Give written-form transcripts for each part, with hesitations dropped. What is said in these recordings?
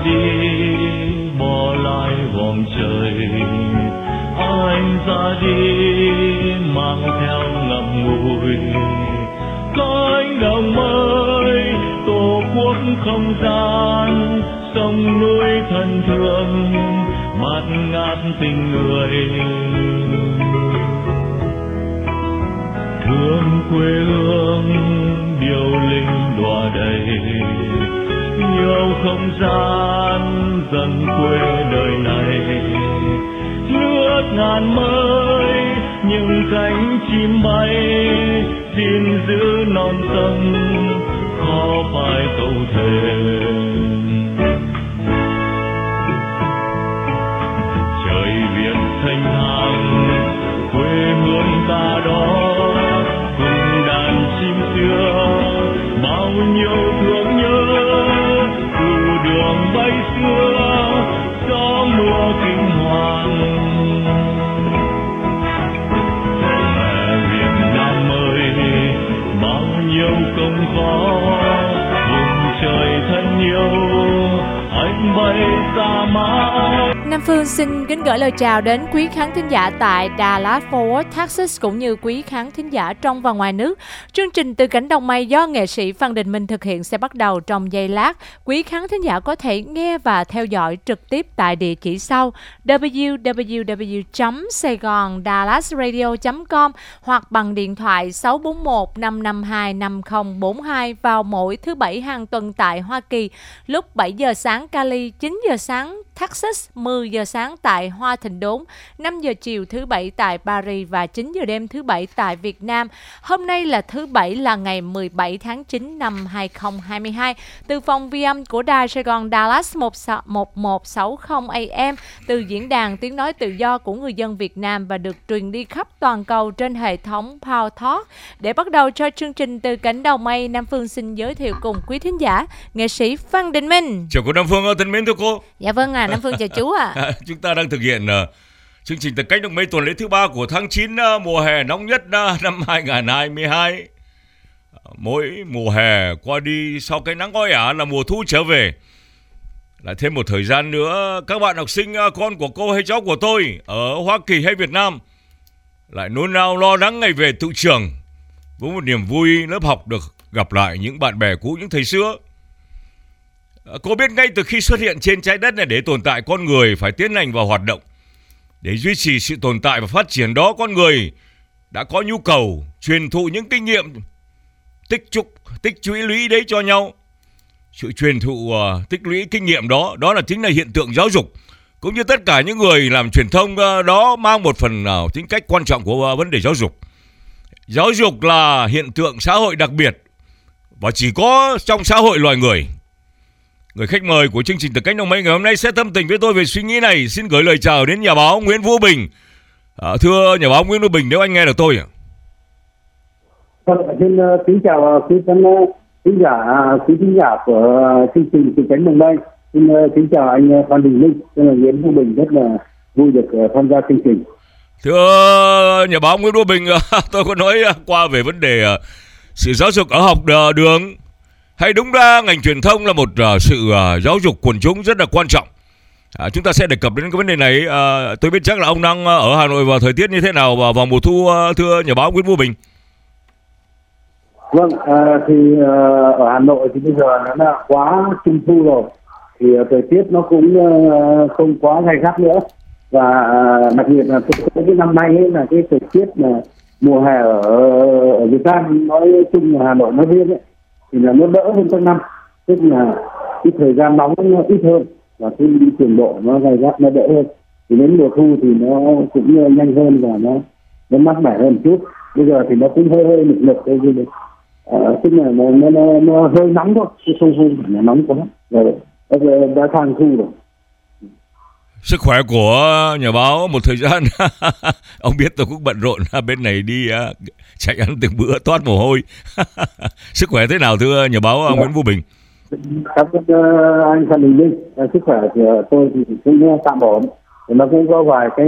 đi bỏ lại vòng trời, anh ra đi mang theo ngậm ngùi cánh đồng mới tổ quốc không gian, sông núi thân thương bạt ngát tình người. Thương quê hương điệu linh đọa đầy, yêu không gian dần quê đời này. Nước ngàn mới những cánh chim bay, xin giữ non sông khó phải câu thề. Trời Việt thanh thang quê hương ta đó, cùng đàn chim xưa bao nhiêu thương nhớ. Từ đường bay xưa gió mưa kinh hoàng, mẹ Việt Nam ơi bao nhiêu công khó, vùng trời thân yêu anh bay xa mãi. Nam Phương xin kính gửi lời chào đến quý khán thính giả tại Dallas Fort Worth, Texas cũng như quý khán thính giả trong và ngoài nước. Chương trình Từ Cánh Đồng Mây do nghệ sĩ Phan Đình Minh thực hiện sẽ bắt đầu trong giây lát. Quý khán thính giả có thể nghe và theo dõi trực tiếp tại địa chỉ sau www.saigondallasradio.com hoặc bằng điện thoại 641 552 5042 vào mỗi thứ Bảy hàng tuần tại Hoa Kỳ lúc 7 giờ sáng Cali, 9 giờ sáng Texas, 10 giờ sáng tại Hoa Thịnh Đốn, 5 giờ chiều thứ Bảy tại Paris và 9 giờ đêm thứ Bảy tại Việt Nam. Hôm nay là thứ Bảy là ngày 17 tháng 9 năm 2022. Từ phòng vi âm của Đài Sài Gòn Dallas 1160 AM, từ diễn đàn tiếng nói tự do của người dân Việt Nam và được truyền đi khắp toàn cầu trên hệ thống Power Talk. Để bắt đầu cho chương trình Từ Cánh Đồng Mây, Nam Phương xin giới thiệu cùng quý thính giả nghệ sĩ Phan Đình Minh. Chào cô Nam Phương thân mến thưa cô. Dạ vâng Nam Phương chào chú ạ. Chúng ta đang thực hiện chương trình Từ Cánh Đồng Mây tuần lễ thứ 3 của tháng 9 mùa hè nóng nhất năm 2022. Mỗi mùa hè qua đi, sau cái nắng oi ả là mùa thu trở về. Lại thêm một thời gian nữa, các bạn học sinh con của cô hay cháu của tôi ở Hoa Kỳ hay Việt Nam lại nôn nao lo lắng ngày về tự trường, với một niềm vui lớp học được gặp lại những bạn bè cũ, những thầy xưa. Cô biết ngay từ khi xuất hiện trên trái đất này, để tồn tại con người phải tiến hành vào hoạt động. Để duy trì sự tồn tại và phát triển đó, con người đã có nhu cầu truyền thụ những kinh nghiệm tích lũy đấy cho nhau. Sự truyền thụ tích lũy kinh nghiệm đó chính là hiện tượng giáo dục. Cũng như tất cả những người làm truyền thông đó mang một phần tính cách quan trọng của vấn đề giáo dục. Giáo dục là hiện tượng xã hội đặc biệt và chỉ có trong xã hội loài người. Người khách mời của chương trình Từ Cánh Đồng Mây ngày hôm nay sẽ tâm tình với tôi về suy nghĩ này. Xin gửi lời chào đến nhà báo Nguyễn Vũ Bình. Thưa nhà báo Nguyễn Vũ Bình, nếu anh nghe được tôi ạ. Xin kính chào quý khán giả của chương trình Từ Cánh Đồng Mây. Xin kính chào anh Phan Đình Minh, tên là Nguyễn Vũ Bình, rất là vui được tham gia chương trình. Thưa nhà báo Nguyễn Vũ Bình, tôi có nói qua về vấn đề sự giáo dục ở học đường. Hay đúng ra ngành truyền thông là một sự giáo dục quần chúng rất là quan trọng. Chúng ta sẽ đề cập đến cái vấn đề này. Tôi biết chắc là ông đang ở Hà Nội và thời tiết như thế nào vào mùa thu, thưa nhà báo Nguyễn Vũ Bình? Vâng, thì ở Hà Nội thì bây giờ nó là quá trung thu rồi, thì thời tiết nó cũng không quá gay gắt nữa. Và đặc biệt là cái năm nay ấy, là cái thời tiết mà mùa hè ở Việt Nam nói chung là Hà Nội nói riêng ấy, thì là nó đỡ hơn các năm, tức là cái thời gian nóng nó ít hơn và cái cường độ nó gay gắt, nó đỡ hơn. Thì đến mùa thu thì nó cũng nhanh hơn và nó mát mẻ hơn chút. Bây giờ thì nó cũng hơi nực thôi, tức là nó hơi nóng thôi, chứ không phải là nóng quá. Rồi đã sang thu rồi. Sức khỏe của nhà báo một thời gian ông biết tôi cũng bận rộn bên này đi chạy ăn từng bữa toát mồ hôi. Sức khỏe thế nào thưa nhà báo Nguyễn Vũ Bình? Cảm ơn anh Phan Đình Minh. Sức khỏe của tôi thì cũng tạm ổn. Nó cũng có vài cái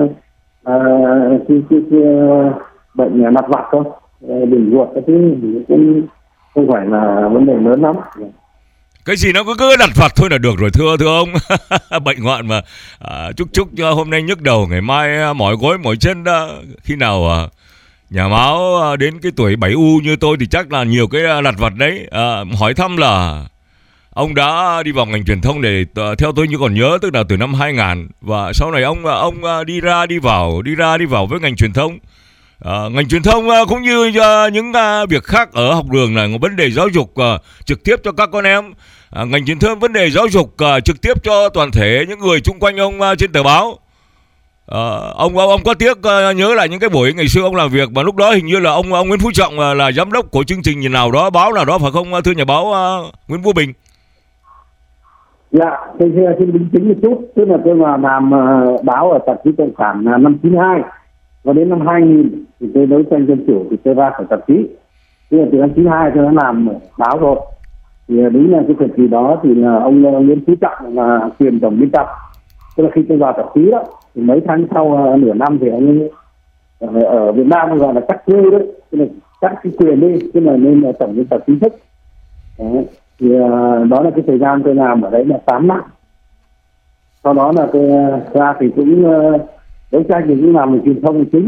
bệnh mặt vặt thôi, đường ruột cái thứ cũng không phải là vấn đề lớn lắm. Cái gì nó cứ đặt vặt thôi là được rồi, thưa ông. Bệnh hoạn mà. Chúc hôm nay nhức đầu, ngày mai mỏi gối mỏi chân đó. Khi nào nhà báo đến cái tuổi 7U như tôi thì chắc là nhiều cái lặt vặt đấy. Hỏi thăm là ông đã đi vào ngành truyền thông để theo tôi như còn nhớ, tức là từ năm 2000, và sau này ông đi ra đi vào với ngành truyền thông. Ngành truyền thông cũng như những việc khác ở học đường là một vấn đề giáo dục trực tiếp cho các con em. Ngành truyền thông vấn đề giáo dục trực tiếp cho toàn thể những người chung quanh ông trên tờ báo. Ông có tiếc nhớ lại những cái buổi ngày xưa ông làm việc, mà lúc đó hình như là ông Nguyễn Phú Trọng là giám đốc của chương trình nào đó, báo nào đó, phải không thưa nhà báo Nguyễn Vũ Bình? Dạ, tôi xin đính chính một chút, tức là tôi làm báo ở tạp chí Cộng sản năm 92, và đến năm 2000 thì tôi đấu tranh dân chủ thì tôi ra khỏi tạp chí. Tức là từ năm 92 tôi đã làm báo rồi. Thì đúng là cái thời kỳ đó thì là ông Nguyễn Phú Trọng là quyền tổng biên tập. Tức là khi tôi vào tạp chí đó, thì mấy tháng sau nửa năm thì ông ở Việt Nam gọi là cắt cư đấy, tức là cắt cái quyền đi, tức là nên là tổng biên tập chính thức. Đấy. Thì đó là cái thời gian tôi làm ở đấy là 8 năm. Sau đó là tôi ra thì cũng đấu tranh thì cũng làm truyền thông chính.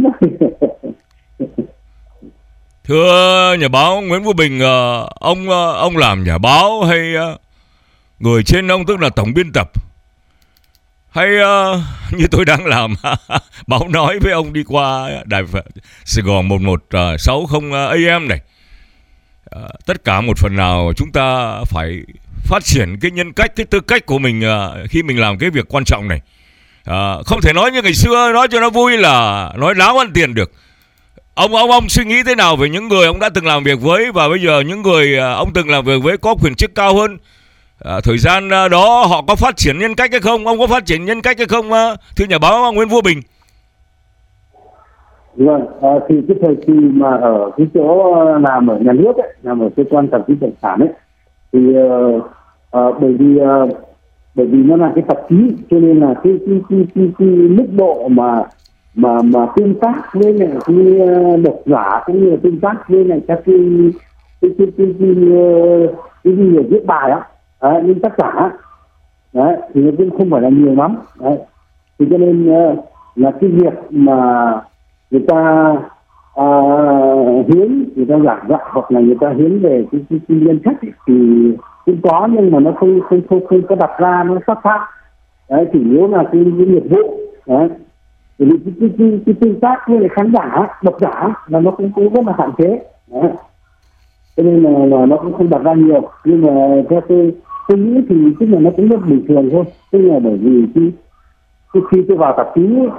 Thưa nhà báo Nguyễn Vũ Bình, ông làm nhà báo hay người trên ông tức là tổng biên tập, hay như tôi đang làm báo nói với ông đi qua đài Sài Gòn 1160 AM này? Tất cả một phần nào chúng ta phải phát triển cái nhân cách, cái tư cách của mình khi mình làm cái việc quan trọng này. Không thể nói như ngày xưa nói cho nó vui là nói láo ăn tiền được. Ông suy nghĩ thế nào về những người ông đã từng làm việc với, và bây giờ những người ông từng làm việc với có quyền chức cao hơn? Thời gian đó họ có phát triển nhân cách hay không? Ông có phát triển nhân cách hay không thưa nhà báo Nguyễn Vũ Bình? Vâng, thì cái thời kỳ mà ở cái chỗ làm ở nhà nước ấy, làm ở cơ quan tạp chí Cộng sản ấy, thì bởi vì nó là cái tạp chí, cho nên là cái mức độ mà tương tác với lại cái độc giả cũng như là tương tác với lại các cái người viết bài á, những tác giả đấy, thì nó cũng không phải là nhiều lắm đấy. Thì cho nên là cái việc mà người ta hiến, người ta giảng dạy hoặc là người ta hiến về cái nhân cách ấy, thì cũng có, nhưng mà nó không có đặt ra nó sắc sắc đấy, chủ yếu là cái nghiệp vụ đấy. Vì cái tương tác với lại khán giả, độc giả là nó cũng rất là hạn chế đấy. Cho nên là nó cũng không đặt ra nhiều, nhưng mà theo tôi nghĩ thì tức là nó cũng rất bình thường thôi. Tức là bởi vì khi tôi vào tạp chí thì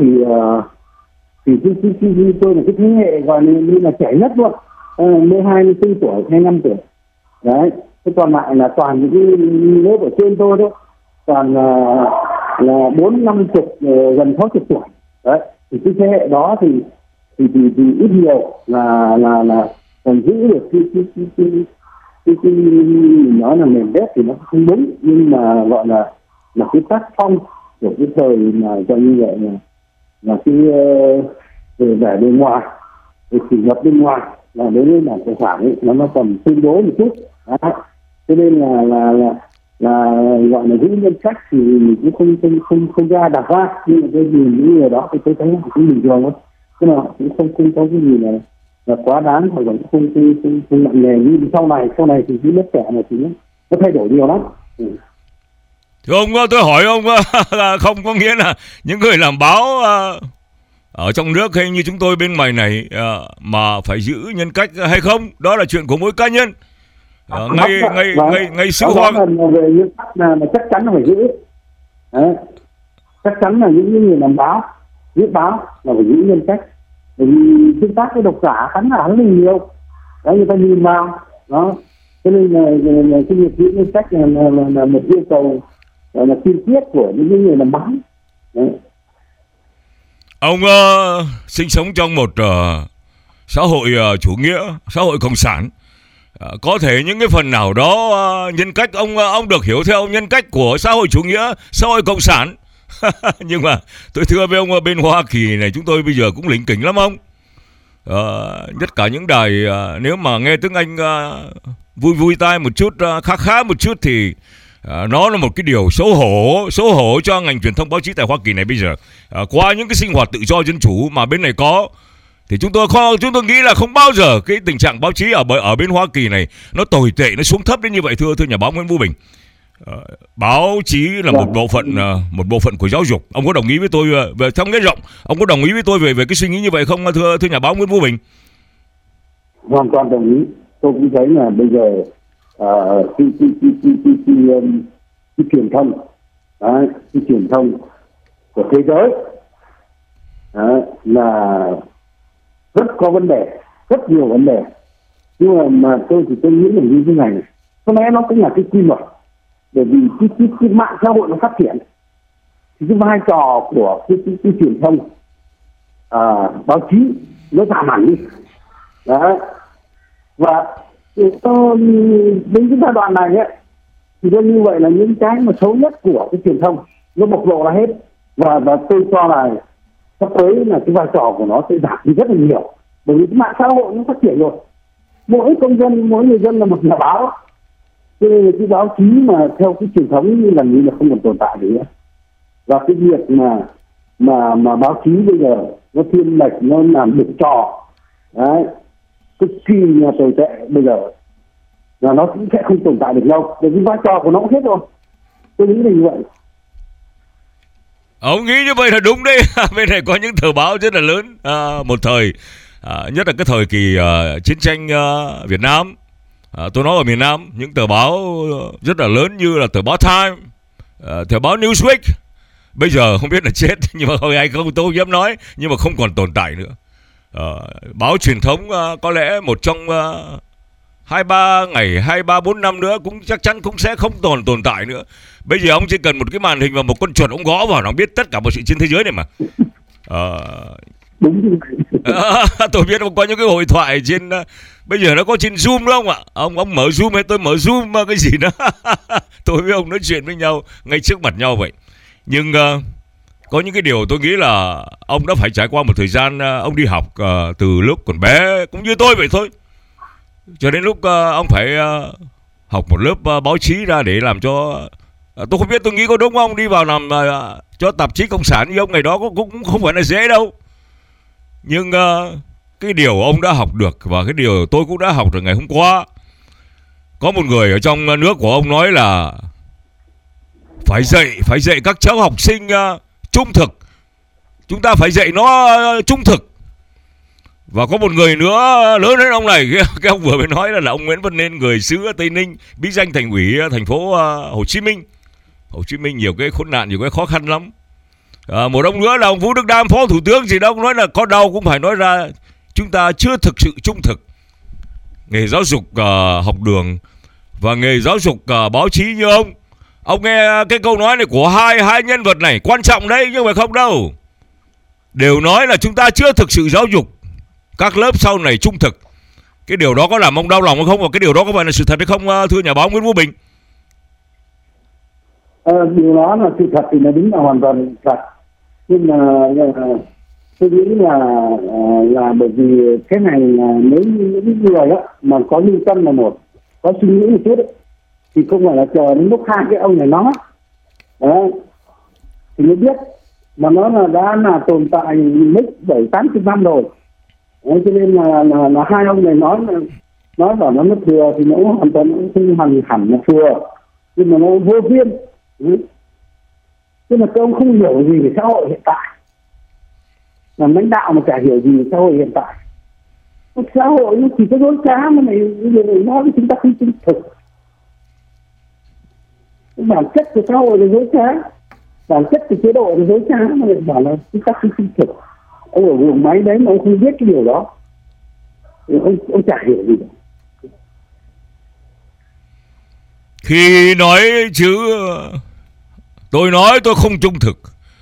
tôi là cái thế hệ gọi như là trẻ nhất luôn, mới 24 tuổi, 25 tuổi đấy. Thế còn lại là toàn những cái lớp ở trên tôi đó, toàn là 40-50 gần 60 tuổi đấy. Thì cái thế hệ đó thì ít nhiều là còn giữ được cái nói là nền nếp thì nó không đúng, nhưng mà gọi là cái tác phong của cái thời mà cho như vậy là cái về vẻ bên ngoài, về kỷ luật bên ngoài là đối với đảng cộng sản ấy, nó còn tương đối một chút đó. Cho nên là gọi là giữ nhân cách thì mình cũng không ra đặt ra, nhưng mà cái gì những người đó thì tôi thấy cũng bình thường thôi, chứ mà cũng không có cái gì là quá đáng, hoặc là không nặng nề như sau này thì cái lớp trẻ này thì nó thay đổi nhiều lắm. Thưa ông, tôi hỏi ông không có nghĩa là những người làm báo ở trong nước hay như chúng tôi bên ngoài này mà phải giữ nhân cách hay không, đó là chuyện của mỗi cá nhân. Ngày xưa Hoa về nhân cách là chắc chắn là phải giữ. Đấy. Chắc chắn là những người làm báo, viết báo là phải giữ nhân cách. Bởi vì tương tác với độc giả khán giả rất là nhiều, đấy, người ta nhìn vào đó, cho nên là cái việc giữ nhân cách là một yêu cầu là tiên quyết của những người làm báo. Đấy. Ông sinh sống trong một xã hội chủ nghĩa, xã hội cộng sản. Có thể những cái phần nào đó nhân cách ông được hiểu theo nhân cách của xã hội chủ nghĩa, xã hội cộng sản. Nhưng mà tôi thưa với ông, ở bên Hoa Kỳ này chúng tôi bây giờ cũng lỉnh kỉnh lắm ông. Nhất cả những đài nếu mà nghe tiếng Anh vui vui tai một chút, khá khá một chút thì nó là một cái điều xấu hổ cho ngành truyền thông báo chí tại Hoa Kỳ này bây giờ. Qua những cái sinh hoạt tự do dân chủ mà bên này có, thì chúng tôi nghĩ là không bao giờ cái tình trạng báo chí ở bên Hoa Kỳ này nó tồi tệ, nó xuống thấp đến như vậy, thưa nhà báo Nguyễn Vũ Bình. Báo chí là một bộ phận của giáo dục. Ông có đồng ý với tôi về theo nghĩa rộng, ông có đồng ý với tôi về cái suy nghĩ như vậy không, thưa nhà báo Nguyễn Vũ Bình? Hoàn toàn đồng ý. Tôi cũng thấy là bây giờ cái truyền thông, cái truyền thông của thế giới là rất có vấn đề, rất nhiều vấn đề. Nhưng mà tôi nghĩ là như thế này, có lẽ nó cũng là cái quy luật. Bởi vì cái mạng xã hội nó phát triển thì cái vai trò của cái truyền thông báo chí nó giảm hẳn đi. Đấy. Và đến cái giai đoạn này ấy, thì như vậy là những cái mà xấu nhất của cái truyền thông nó bộc lộ ra hết. Và tôi cho là sắp tới là cái vai trò của nó sẽ giảm đi rất là nhiều. Bởi vì cái mạng xã hội nó phát triển rồi, mỗi công dân, mỗi người dân là một nhà báo. Cho nên cái báo chí mà theo cái truyền thống như là không còn tồn tại nữa. Và cái việc mà báo chí bây giờ nó thiên lệch, nó làm được trò đấy, cực kỳ là tồi tệ bây giờ, là nó cũng sẽ không tồn tại được lâu. Bởi vì vai trò của nó cũng hết rồi. Tôi nghĩ là như vậy. Ông nghĩ như vậy là đúng đấy. Bên này có những tờ báo rất là lớn, một thời, nhất là cái thời kỳ chiến tranh Việt Nam. Tôi nói ở miền Nam, những tờ báo rất là lớn như là tờ báo Time, tờ báo Newsweek, bây giờ không biết là chết nhưng mà hay không tôi không dám nói, nhưng mà không còn tồn tại nữa. Báo truyền thống có lẽ một trong 2-3 năm nữa cũng chắc chắn cũng sẽ không tồn tại nữa. Bây giờ ông chỉ cần một cái màn hình và một con chuột, ông gõ vào nó biết tất cả mọi sự trên thế giới này mà. Đúng. Tôi biết ông có những cái hội thoại trên bây giờ nó có trên Zoom đúng không ạ? Ông mở Zoom hay tôi mở Zoom cái gì đó. Tôi với ông nói chuyện với nhau ngay trước mặt nhau vậy. Nhưng có những cái điều tôi nghĩ là ông đã phải trải qua một thời gian, ông đi học từ lúc còn bé cũng như tôi vậy thôi. Cho đến lúc ông phải học một lớp báo chí ra để làm cho, tôi không biết, tôi nghĩ có đúng không, đi vào làm cho tạp chí Cộng sản như ông ngày đó cũng không phải là dễ đâu. Nhưng cái điều ông đã học được và cái điều tôi cũng đã học được ngày hôm qua, có một người ở trong nước của ông nói là phải dạy các cháu học sinh trung thực. Chúng ta phải dạy nó trung thực. Và có một người nữa lớn hơn ông này, cái ông vừa mới nói là ông Nguyễn Văn Nên, người xứ Tây Ninh, bí danh thành ủy thành phố Hồ Chí Minh. Hồ Chí Minh nhiều cái khốn nạn, nhiều cái khó khăn lắm. Một ông nữa là ông Vũ Đức Đam, phó thủ tướng gì đó, ông nói là có đau cũng phải nói ra, chúng ta chưa thực sự trung thực. Nghề giáo dục học đường và nghề giáo dục báo chí như ông nghe cái câu nói này của hai nhân vật này quan trọng đấy, nhưng mà không đâu, đều nói là chúng ta chưa thực sự giáo dục các lớp sau này trung thực. Cái điều đó có làm ông đau lòng không, và cái điều đó có phải là sự thật hay không, thưa nhà báo Nguyễn Vũ Bình? Điều đó là sự thật thì nó đúng là hoàn toàn thật. Nhưng mà tôi nghĩ là bởi vì cái này là nếu như những người đó mà có lương tâm là một, có suy nghĩ một chút ấy, thì không phải là chờ đến lúc hai cái ông này nói đó thì mới biết, mà nó đã tồn tại mất 7-80 năm rồi. Đấy, cho nên là hai ông này nói bảo nó mất thừa thì nó hoàn toàn không hẳn là thừa, nhưng mà nó vô duyên. Tức là các ông không hiểu gì về xã hội hiện tại, làm lãnh đạo mà chả hiểu gì về xã hội hiện tại. Xã hội nó chỉ có dối trá mà này nói với chúng ta không trung thực. Bản chất của xã hội là dối trá, bản chất của chế độ là dối trá, mà lại bảo là chúng ta không trung thực. Ông ở vùng máy đấy mà ông không biết cái điều đó thì ông chả hiểu gì đâu. Khi nói chứ tôi nói tôi không trung thực.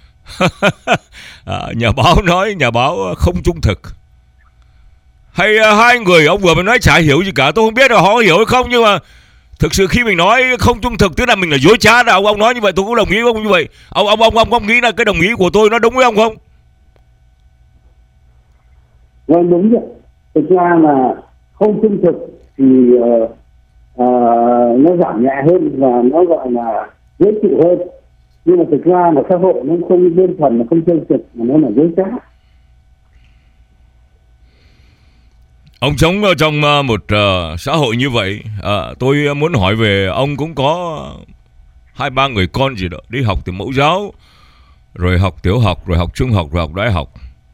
Nhà báo nói nhà báo không trung thực. Hay hai người ông vừa mới nói chả hiểu gì cả, tôi không biết là họ hiểu hay không, nhưng mà thực sự khi mình nói không trung thực tức là mình là dối trá nào. Ông nói như vậy tôi cũng đồng ý với ông như vậy. Ông nghĩ là cái đồng ý của tôi nó đúng với ông không? Vâng, đúng rồi. Thực ra là không trung thực thì nó giảm nhẹ hơn và nó gọi là dễ chịu hơn. Nhưng mà thực ra là xã hội nó không đơn thuần là không chân thực mà nó là dối trá. Ông sống ở trong một xã hội như vậy. Tôi muốn hỏi về ông cũng có 2-3 người con gì đó đi học từ mẫu giáo, rồi học tiểu học, rồi học trung học, rồi học đại học.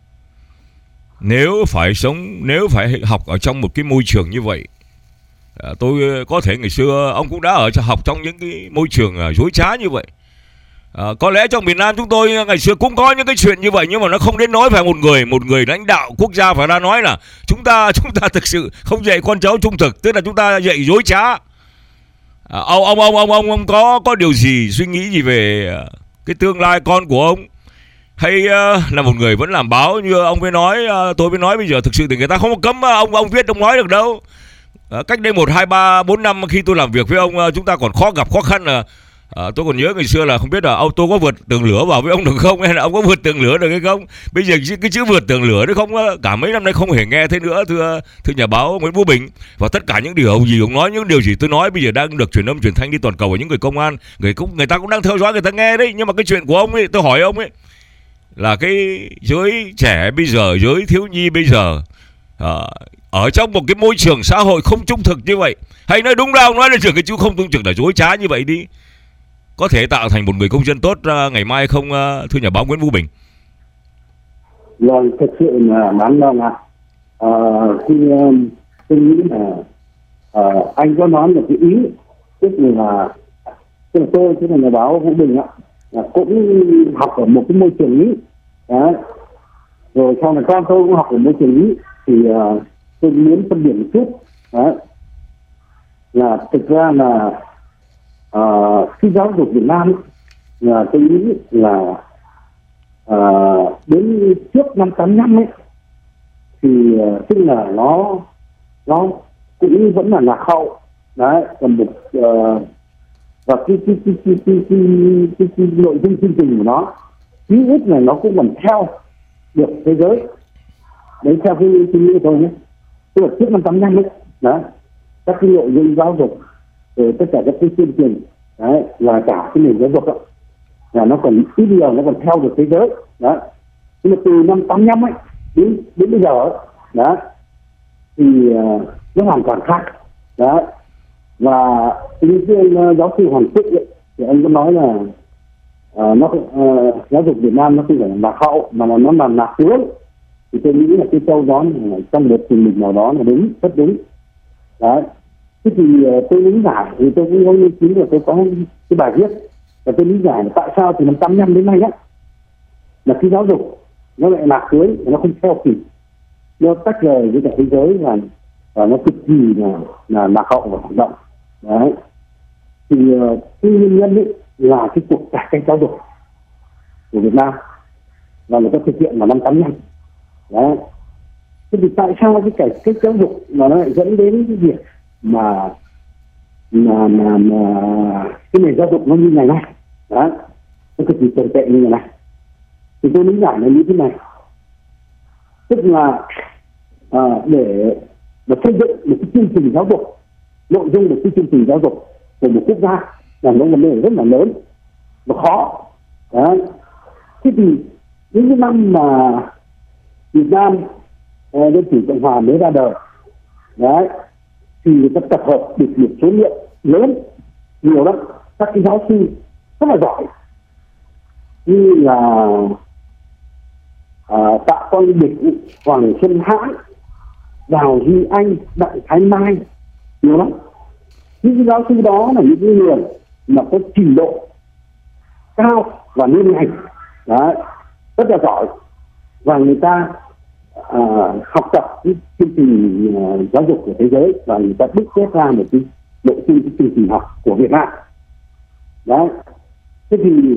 Nếu phải học ở trong một cái môi trường như vậy, tôi có thể ngày xưa ông cũng đã học trong những cái môi trường dối trá như vậy. Có lẽ trong miền Nam chúng tôi ngày xưa cũng có những cái chuyện như vậy, nhưng mà nó không đến nỗi phải một người lãnh đạo quốc gia phải ra nói là chúng ta thực sự không dạy con cháu trung thực, tức là chúng ta dạy dối trá. Ông có điều gì, suy nghĩ gì về cái tương lai con của ông, hay là một người vẫn làm báo như ông mới nói, tôi mới nói bây giờ thực sự thì người ta không có cấm ông viết ông nói được đâu. Cách đây 1, 2, 3, 4 năm khi tôi làm việc với ông, chúng ta còn gặp khó khăn là tôi còn nhớ ngày xưa là không biết là tôi có vượt tường lửa vào với ông được không, hay là ông có vượt tường lửa được hay không. Bây giờ cái chữ vượt tường lửa đấy không, cả mấy năm nay không hề nghe thấy nữa, thưa nhà báo Nguyễn Vũ Bình. Và tất cả những điều gì ông nói, những điều gì tôi nói bây giờ đang được truyền âm truyền thanh đi toàn cầu, và những người công an người ta cũng đang theo dõi, người ta nghe đấy. Nhưng mà cái chuyện của ông ấy, tôi hỏi ông ấy, là cái giới trẻ bây giờ, giới thiếu nhi bây giờ ở trong một cái môi trường xã hội không trung thực như vậy, hay nói đúng ra ông nói là trường cái chữ không trung thực là dối trá như vậy đi, có thể tạo thành một người công dân tốt ngày mai không, thưa nhà báo Nguyễn Vũ Bình? Vâng, thực sự là đáng lo ngại. Khi tôi nghĩ là anh có nói một cái ý, tức là tôi, tức là nhà báo Vũ Bình ạ, là cũng học ở một cái môi trường ý. Đấy. Rồi sau này con tôi cũng học ở môi trường ý, thì tôi muốn phân biệt một chút. Đấy. Là thực ra là cái giáo dục Việt Nam là tôi nghĩ là đến trước năm 85 ấy thì tức là nó cũng vẫn là lạc hậu. Đấy, còn một và cái nội dung chương trình của nó chí ít là nó cũng còn theo được thế giới. Đấy, theo cái suy nghĩ thôi nhé, tức là trước năm 85 ấy. Đấy, các cái nội dung giáo dục rồi tất cả các cái chương trình, đấy, là cả cái nền giáo dục đó, là nó còn ít nhiều nó còn theo được thế giới. Đó, nhưng mà từ năm 85 ấy đến bây giờ ấy, đó thì nó hoàn toàn khác. Đó, và như giáo sư Hoàng Trúc ấy, thì anh có nói là giáo dục Việt Nam nó không phải là lạc hậu mà là nó làm lạc hướng. Thì tôi nghĩ là cái câu đó trong một trình mình nào đó là đúng, rất đúng. Đấy. Thế thì tôi lý giải, thì tôi cũng có nghiên cứu, là tôi có cái bài viết và tôi lý giải là tại sao từ năm 85 đến nay á, là cái giáo dục nó lại lạc hướng, nó không theo kịp, nó tách rời với cả thế giới, và nó cực kỳ là lạc hậu và phản động. Đấy. Thì cái nguyên nhân ấy là cái cuộc cải cách giáo dục của Việt Nam và người ta thực hiện vào năm 85. Đấy. Thế thì tại sao cái cải cách giáo dục mà nó lại dẫn đến cái việc mà cái nền giáo dục nó như ngày nay, đó, nó cực kỳ tồi tệ như ngày nay? Thì tôi lý giải là như thế này, tức là để xây dựng một cái chương trình giáo dục, nội dung của cái chương trình giáo dục của một quốc gia là một vấn đề rất là lớn và khó. Đấy. Thế thì những cái năm mà Việt Nam Dân chủ Cộng hòa mới ra đời, đấy, thì người ta tập hợp được một số lượng lớn, nhiều lắm, các cái giáo sư rất là giỏi, như là Tạ Quang Bỉnh, Hoàng Xuân Hãn, Đào Duy Anh, Đặng Thái Mai, nhiều lắm. Những cái giáo sư đó là những người mà có trình độ cao và liên ngành, đấy, rất là giỏi, và người ta học tập cái chương trình giáo dục của thế giới, và người ta đúc kết ra một cái nội dung cái chương trình học của Việt Nam. Đấy. Thế thì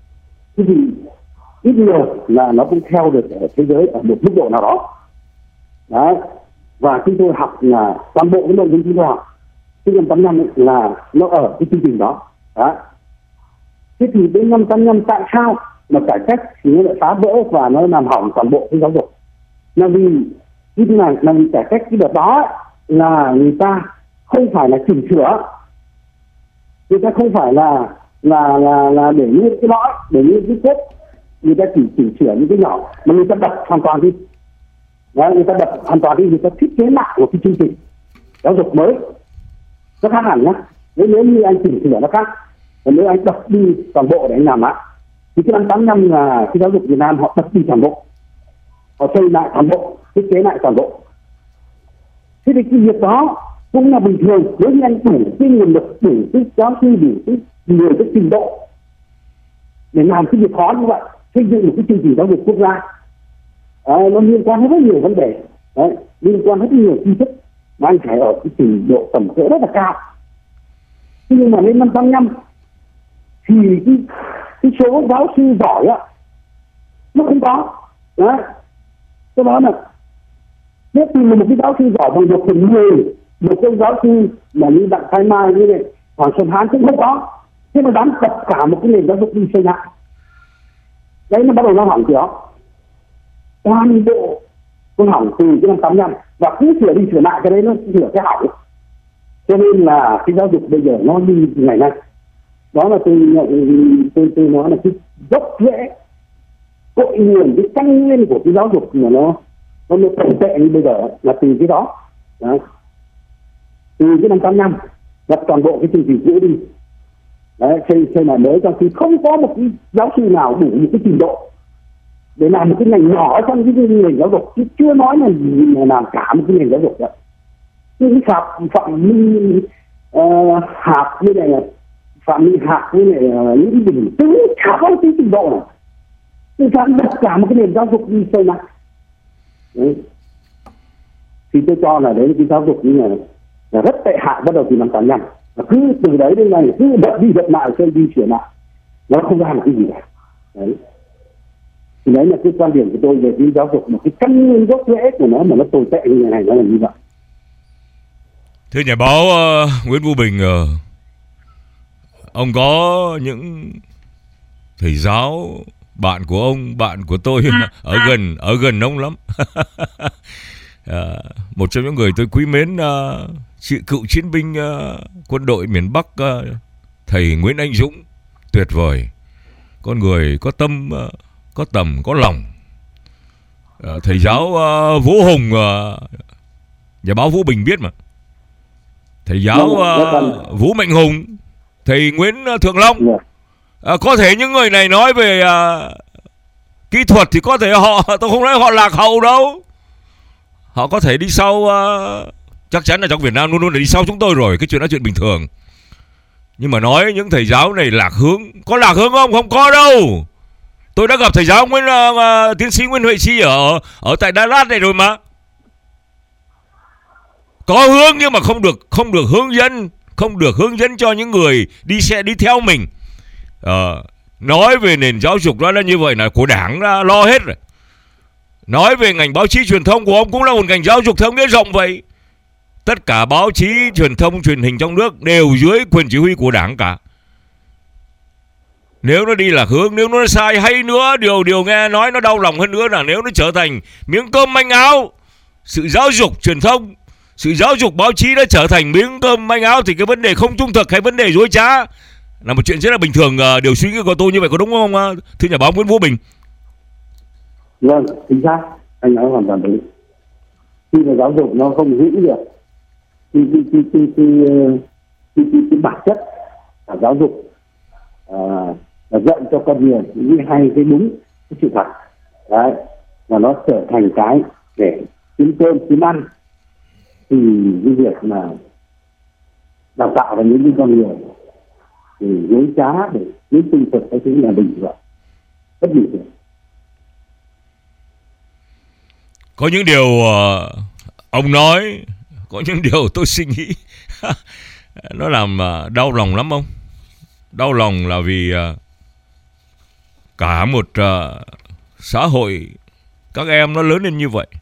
ít nhiều là nó cũng theo được ở thế giới ở một mức độ nào đó. Đấy. Và chúng tôi học là toàn bộ cái nội dung chúng tôi học từ năm 85 là nó ở cái chương trình đó. Đấy. Thế thì đến năm 85 tại sao mà cải cách thì nó lại phá vỡ và nó làm hỏng toàn bộ cái giáo dục? Là vì như thế này, là vì cải cách cái đợt đó là người ta không phải là chỉnh sửa, người ta không phải là để nguyên cái lõi, để nguyên cái cốt, người ta chỉ chỉnh sửa những cái nhỏ, mà người ta đập hoàn toàn đi. Đấy, người ta đập hoàn toàn đi, người ta thiết kế lại một cái chương trình giáo dục mới, nó khác hẳn nhá. Nếu như anh chỉnh sửa nó khác, còn nếu anh đập đi toàn bộ để anh làm lại, thì cái năm 85 là cái giáo dục Việt Nam họ đập đi toàn bộ, họ xây lại toàn bộ, thiết kế lại toàn bộ. Thế thì cái việc đó cũng là bình thường, nếu như anh đủ cái nguồn lực, đủ cái giáo sư, đủ cái người, cái trình độ để làm cái việc khó như vậy, xây dựng một cái chương trình giáo dục quốc gia. Nó liên quan đến rất nhiều vấn đề. Đấy, liên quan đến rất nhiều tri thức mà anh phải ở cái trình độ tầm cỡ rất là cao. Thế nhưng mà đến năm 85 thì cái số giáo sư giỏi á nó không có. Đấy, cái đó là nếu tìm một cái giáo sư giỏi bằng 1/10, một cái giáo sư mà như Đặng Thái Mai như này, Hoàng Xuân Hán cũng không có. Thế mà dám tập cả một cái nền giáo dục đi xây lại. Đấy, nó bắt đầu nó hỏng từ đó. Toàn bộ nó hỏng từ cái năm 85 và cứ sửa đi sửa lại cái đấy nó sửa cái hỏng. Cho nên là cái giáo dục bây giờ nó như ngày nay. Đó là tôi nói là cái gốc rễ, cội nguồn, cái căn nguyên của cái giáo dục mà nó tồi tệ như bây giờ là từ cái đó. Đấy. Từ cái năm 85 đặt toàn bộ cái chương trình cũ đi. Đấy, xây lại mới, trong khi không có một cái giáo sư nào đủ một cái trình độ để làm một cái ngành nhỏ trong cái nền giáo dục, chứ chưa nói là làm cả một cái nền giáo dục đó. Như cái Phạm Minh Hạc như này là Phạm Minh Hạc như này là những bình tĩnh chả có cái trình độ này, thì dám đặt cả một cái nền giáo dục đi xây lại. Đấy. Thì tôi cho là đấy cái giáo dục như này là rất tệ hại, bắt đầu từ năm 85. Và cứ từ đấy đến nay cứ đập đi đập lại, xây đi sửa lại, nó không ra một cái gì cả. Đấy. Thì đấy là cái quan điểm của tôi về cái giáo dục, một cái căn nguyên gốc rễ của nó mà nó tồi tệ như này nó là như vậy. Thưa nhà báo Nguyễn Vũ Bình, ông có những thầy giáo bạn của ông, bạn của tôi ở gần ông lắm. Một trong những người tôi quý mến, cựu chiến binh quân đội miền Bắc, thầy Nguyễn Anh Dũng, tuyệt vời, con người có tâm, có tầm, có lòng. Thầy giáo Vũ Hùng, nhà báo Vũ Bình biết mà. Thầy giáo Vũ Mạnh Hùng, thầy Nguyễn Thượng Long. Có thể những người này nói về kỹ thuật thì có thể tôi không nói họ lạc hậu đâu. Họ có thể đi sau, chắc chắn là trong Việt Nam luôn luôn là đi sau chúng tôi rồi, cái chuyện đó chuyện bình thường. Nhưng mà nói những thầy giáo này lạc hướng, có lạc hướng không? Không có đâu. Tôi đã gặp thầy giáo tiến sĩ Nguyễn Huệ Chi ở tại Đà Lạt này rồi mà. Có hướng nhưng mà không được hướng dẫn cho những người đi theo mình. Nói về nền giáo dục đó là như vậy là của Đảng đã lo hết rồi. Nói về ngành báo chí truyền thông của ông cũng là một ngành giáo dục theo nghĩa rộng vậy. Tất cả báo chí truyền thông truyền hình trong nước đều dưới quyền chỉ huy của Đảng cả. Nếu nó đi lạc hướng, nếu nó sai, hay nữa, điều nghe nói nó đau lòng hơn nữa là nếu nó trở thành miếng cơm manh áo, sự giáo dục truyền thông, sự giáo dục báo chí đã trở thành miếng cơm manh áo, thì cái vấn đề không trung thực hay vấn đề dối trá là một chuyện rất là bình thường. Điều suy nghĩ của tôi như vậy có đúng không, thưa nhà báo Nguyễn Vũ Bình? Vâng, chính xác, anh nói hoàn toàn đúng. Khi mà giáo dục nó không giữ được cái bản chất là giáo dục, là dạy cho con người những hay cái đúng cái sự thật đấy, và nó trở thành cái để kiếm cơm kiếm ăn, thì cái việc mà đào tạo ra những con người thì dối trá để những tinh thần cái thứ là bình thường, rất bình thường. Có những điều ông nói, có những điều tôi suy nghĩ nó làm đau lòng lắm ông. Đau lòng là vì cả một xã hội, các em nó lớn lên như vậy.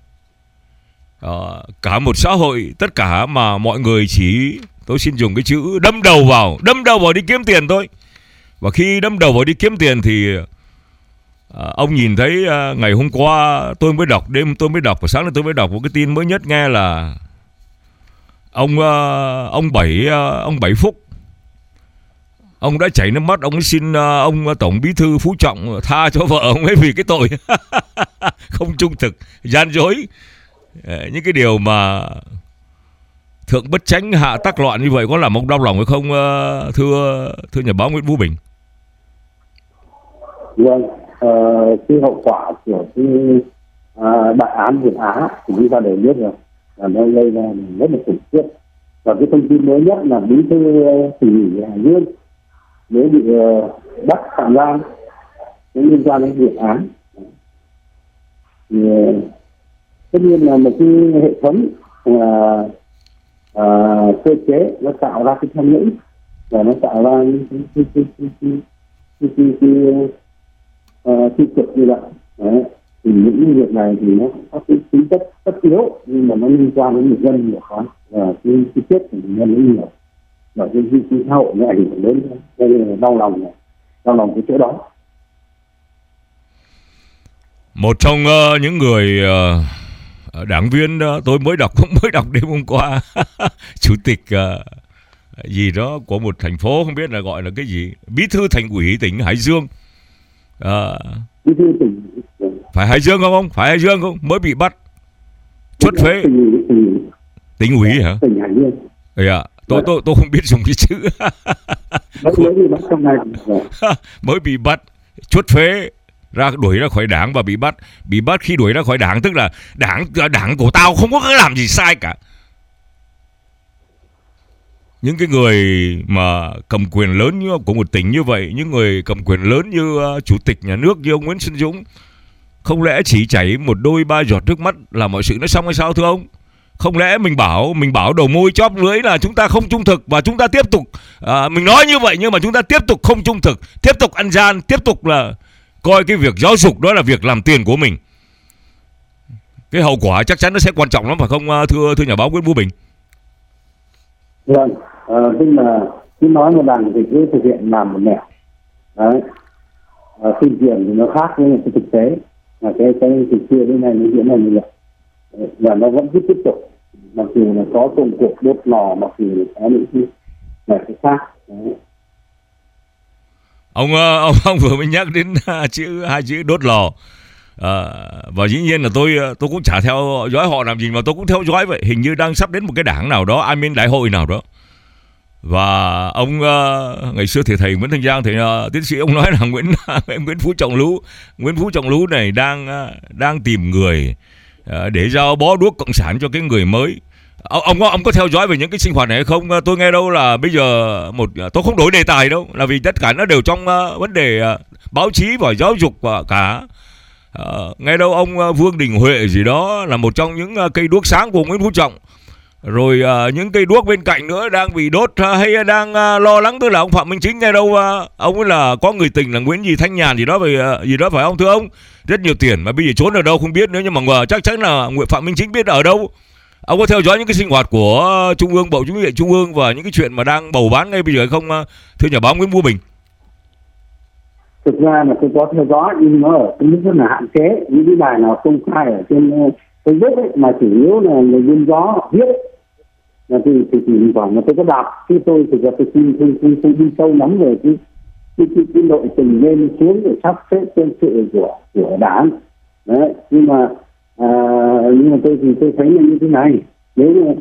Cả một xã hội, tất cả mà mọi người chỉ, tôi xin dùng cái chữ đâm đầu vào đi kiếm tiền thôi. Và khi đâm đầu vào đi kiếm tiền thì ông nhìn thấy ngày hôm qua tôi mới đọc, đêm tôi mới đọc, và sáng nay tôi mới đọc một cái tin mới nhất nghe là ông Bảy Phúc, ông đã chảy nước mắt, ông xin ông Tổng Bí thư Phú Trọng tha cho vợ ông ấy vì cái tội không trung thực, gian dối, những cái điều mà thượng bất chánh hạ tác loạn như vậy có làm ông đau lòng hay không, thưa nhà báo Nguyễn Phú Bình? Vâng, cái hậu quả của cái đại án Việt Á thì chúng ta đều biết rồi, là nó gây ra rất là khủng khiếp. Và cái thông tin mới nhất là bí thư tỉnh ủy Hải Dương mới bị bắt tạm giam liên quan đến vụ án. Thì tất nhiên là một cái hệ thống cơ chế nó tạo ra cái tham nhũng và nó tạo ra những tiêu cực như vậy. Đấy. Thì những việc này thì nó có cái tính chất tất yếu, nhưng mà nó liên quan đến người dân nhiều quá, và cái chết của người dân nó nhiều, và cái xã hội nó ảnh hưởng lớn, cho nên là đau lòng cái chỗ đó. Một trong những người đảng viên tôi mới đọc đêm hôm qua chủ tịch gì đó của một thành phố, không biết là gọi là cái gì, bí thư thành ủy tỉnh Hải Dương, bí thư tỉnh phải Hải Dương không? Phải Hải Dương không? Mới bị bắt chuất phế. Tỉnh ủy hả? Tỉnh Hải Dương. Dạ, tôi không biết dùng cái chữ. Mới bị bắt trong này. Mới bị bắt chuất phế, đuổi ra khỏi đảng và bị bắt khi đuổi ra khỏi đảng, tức là đảng của tao không có làm gì sai cả. Những cái người mà cầm quyền lớn của một tỉnh như vậy, những người cầm quyền lớn như chủ tịch nhà nước như ông Nguyễn Xuân Dũng, không lẽ chỉ chảy một đôi ba giọt nước mắt là mọi sự nó xong hay sao thưa ông? Không lẽ mình bảo đầu môi chóp lưỡi là chúng ta không trung thực, và chúng ta tiếp tục mình nói như vậy nhưng mà chúng ta tiếp tục không trung thực, tiếp tục ăn gian, tiếp tục là coi cái việc giáo dục đó là việc làm tiền của mình. Cái hậu quả chắc chắn nó sẽ quan trọng lắm phải không, thưa nhà báo Nguyễn Phú Bình? Vâng, tức là cứ nói một đằng thì cứ thực hiện làm một nẻo. Đấy, tuyên truyền thì nó khác với cái thực tế, là cái thực kia bên này nó diễn ra như vậy, và nó vẫn cứ tiếp tục, mặc dù là có công cuộc đốt lò, mặc dù là có những cái khác. Đấy. Ông vừa mới nhắc đến hai chữ đốt lò, và dĩ nhiên là tôi cũng chả theo dõi họ làm gì, mà tôi cũng theo dõi vậy. Hình như đang sắp đến một cái đảng nào đó, đại hội nào đó, và ông ngày xưa thì thầy Nguyễn Thanh Giang thì tiến sĩ ông nói là Nguyễn Phú Trọng Lú này đang tìm người để giao bó đuốc cộng sản cho cái người mới. Ông có theo dõi về những cái sinh hoạt này hay không? Tôi nghe đâu là bây giờ tôi không đổi đề tài đâu, là vì tất cả nó đều trong vấn đề báo chí và giáo dục và cả nghe đâu ông Vương Đình Huệ gì đó là một trong những cây đuốc sáng của Nguyễn Phú Trọng. Rồi những cây đuốc bên cạnh nữa đang bị đốt hay đang lo lắng, tức là ông Phạm Minh Chính nghe đâu ông ấy là có người tình là Nguyễn Thanh Nhàn gì đó phải không thưa ông? Rất nhiều tiền mà bây giờ trốn ở đâu không biết nữa, nhưng mà chắc chắn là Phạm Minh Chính biết ở đâu. Ông có theo dõi những cái sinh hoạt của Trung ương, Bộ Chính trị Trung ương và những cái chuyện mà đang bầu bán ngay bây giờ không, thưa nhà báo Nguyễn Phú Bình? Thực ra là tôi có theo dõi, nhưng nó ở cái mức rất là hạn chế. Những cái bài nào công khai ở trên Facebook ấy, mà chủ yếu là người dân gió viết là thì thỉnh thoảng mà tôi có đọc, chứ tôi thực ra tôi không đi sâu lắm về cái nội tình lên xuống để sắp xếp nhân sự của đảng. Đấy, nhưng mà tôi thấy là như thế này, nếu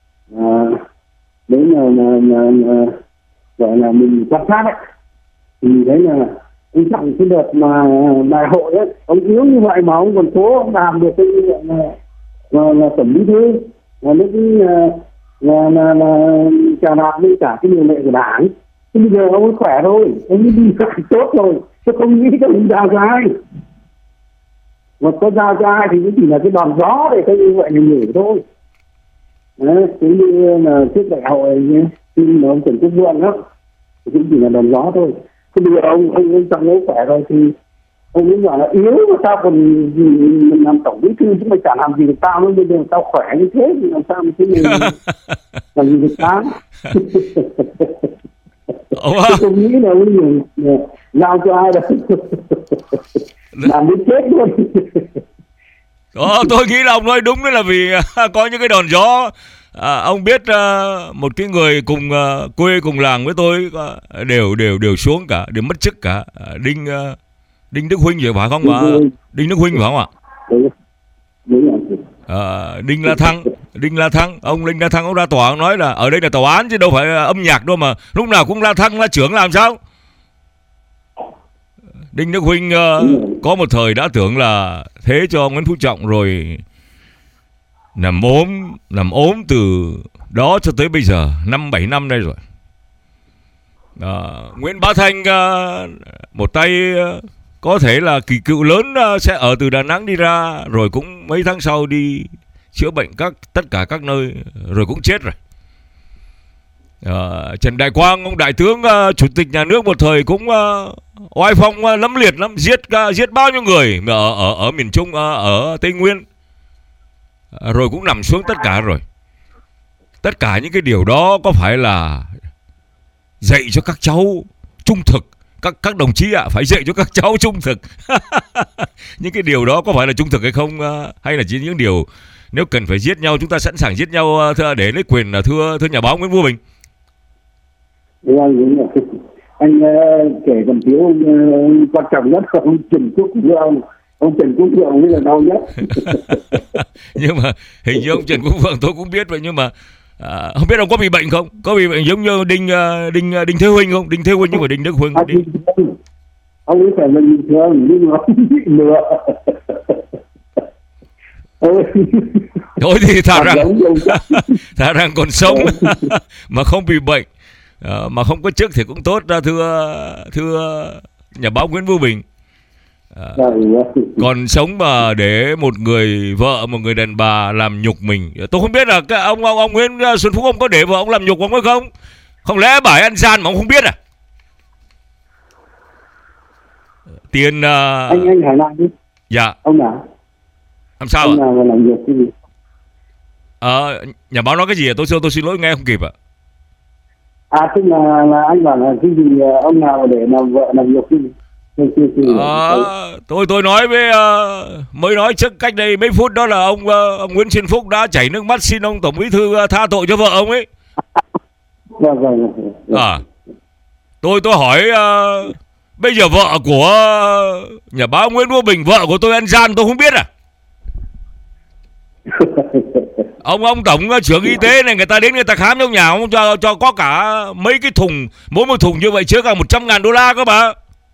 mà gọi là mình quan sát ấy, thì thấy là quan trọng cái đợt mà đại hội ấy, ông yếu như vậy mà ông còn cố ông làm được cái là tổng bí thư, là những cái là trà đạp với cả cái điều lệ của đảng. Thì bây giờ ông ấy khỏe thôi, ông ấy đi lại tốt rồi, tôi không nghĩ cho ông giao cho ai. Mà có giao cho ai thì cũng chỉ là cái đòn gió để tôi như vậy là nhử thôi. Đấy, cũng như là trước đại hội khi mà ông Trần Quốc Vượng đó, thì cũng chỉ là đòn gió thôi. Thế bây giờ ông Trọng Lú khỏe rồi thì ông ấy bảo là yếu mà sao còn mình làm tổng bí thư chứ mày chả làm gì được tao nữa, bây giờ tao khỏe như thế thì làm sao mà chứ mình làm gì được tao. Tôi không nghĩ là ông giao cho ai đâu. Làm đến chết luôn. Tôi nghĩ là ông nói đúng, đấy là vì có những cái đòn gió ông biết một cái người cùng quê cùng làng với tôi đều xuống cả, đều mất chức cả. Đinh Đức Huynh phải không ạ? Đinh Đức Huynh phải không ạ? Đinh La Thăng, ông Đinh La Thăng ông ra tòa ông nói là ở đây là tòa án chứ đâu phải âm nhạc đâu mà lúc nào cũng La Thăng La trưởng làm sao? Đinh Đức Huynh có một thời đã tưởng là thế cho Nguyễn Phú Trọng rồi nằm ốm từ đó cho tới bây giờ 5-7 năm đây rồi. Nguyễn Bá Thanh một tay có thể là kỳ cựu lớn sẽ ở từ Đà Nẵng đi ra rồi cũng mấy tháng sau đi chữa bệnh tất cả các nơi rồi cũng chết rồi. Trần Đại Quang ông đại tướng chủ tịch nhà nước một thời cũng oai phong lẫm liệt lắm, giết bao nhiêu người ở miền Trung, ở Tây Nguyên, rồi cũng nằm xuống tất cả rồi. Tất cả những cái điều đó có phải là dạy cho các cháu trung thực? Các đồng chí ạ, phải dạy cho các cháu trung thực. Những cái điều đó có phải là trung thực hay không, hay là chỉ những điều nếu cần phải giết nhau chúng ta sẵn sàng giết nhau để lấy quyền, thưa nhà báo Nguyễn Vũ Bình? Anh kể còn thiếu quan trọng nhất ông Trần Quốc Vượng. Ông Trần Quốc Vượng mới là đau nhất. Nhưng mà hình như ông Trần Quốc Vượng tôi cũng biết vậy, nhưng mà không biết ông có bị bệnh không? Có bị bệnh giống như Đinh Thế Huynh không? Đinh Thế Huynh nhưng mà Đinh Đức Huynh. Ông ấy phải là bình thường nhưng mà ông bị lừa. Thôi thì thà rằng còn sống mà không bị bệnh, mà không có chức thì cũng tốt ra, thưa nhà báo Nguyễn Vũ Bình. Còn sống mà để một người vợ, một người đàn bà làm nhục mình, tôi không biết là ông Nguyễn Xuân Phúc ông có để vợ ông làm nhục ông hay không? Không lẽ bà ấy ăn gian mà ông không biết à? Tiền anh hỏi lại đi. Dạ. Ông nào? Làm sao ông nào làm nhục cái gì? Nhà báo nói cái gì? Tôi xin lỗi nghe không kịp ạ. Tức là anh bảo là cái gì, ông nào để làm vợ làm nhục cái gì? Tôi nói với mới nói trước cách đây mấy phút đó là ông Nguyễn Xuân Phúc đã chảy nước mắt xin ông Tổng Bí thư tha tội cho vợ ông ấy. Tôi hỏi bây giờ vợ của nhà báo Nguyễn Vũ Bình, vợ của tôi ăn gian tôi không biết à? Ông tổng trưởng y tế này, người ta đến người ta khám trong nhà ông cho có cả mấy cái thùng, mỗi một thùng như vậy chứa cả $100.000 cơ mà.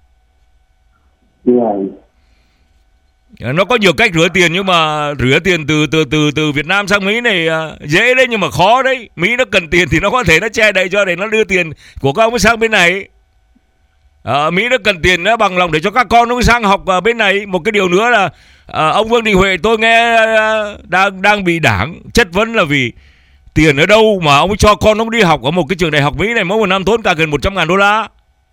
Nó có nhiều cách rửa tiền, nhưng mà rửa tiền từ Việt Nam sang Mỹ này dễ đấy, nhưng mà khó đấy. Mỹ nó cần tiền thì nó có thể nó che đậy cho để nó đưa tiền của các ông sang bên này. Mỹ nó cần tiền nó bằng lòng để cho các con nó sang học ở bên này. Một cái điều nữa là ông Vương Đình Huệ tôi nghe đang bị đảng chất vấn là vì tiền ở đâu mà ông cho con ông đi học ở một cái trường đại học Mỹ này mỗi một năm tốn cả gần $100.000.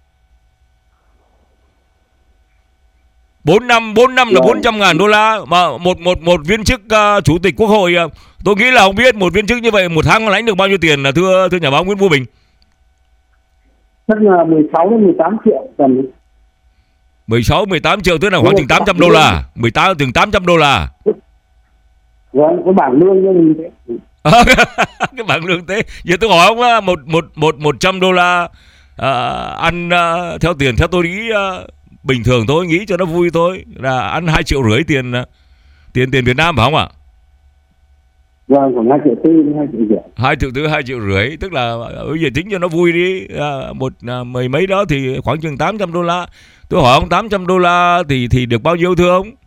4 năm là $400.000 mà một viên chức chủ tịch Quốc hội, tôi nghĩ là ông biết một viên chức như vậy một tháng lãnh được bao nhiêu tiền là thưa nhà báo Nguyễn Vũ Bình? Chắc là 16 đến 18 triệu tầm. 16-18 triệu tức là khoảng chừng $800. 18 ถึง$800. Vâng, có bảng lương cho mình thế. Cái bảng lương thế. Giờ tôi hỏi ông $100 ăn theo tiền, theo tôi nghĩ bình thường tôi nghĩ cho nó vui thôi là ăn 2,5 triệu tiền Việt Nam phải không ạ? Vâng, khoảng 2,4 đến 2,5 triệu. 2,4 triệu, 2,5 triệu. Tức là bây giờ tính cho nó vui đi, mười mấy đó thì khoảng chừng $800. Tôi hỏi ông $800 thì được bao nhiêu thưa ông?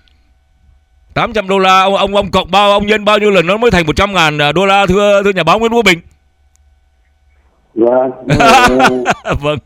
$800 ông cộng ông nhân bao nhiêu lần nó mới thành $100.000 thưa nhà báo Nguyễn Vũ Bình? Vâng. Vâng.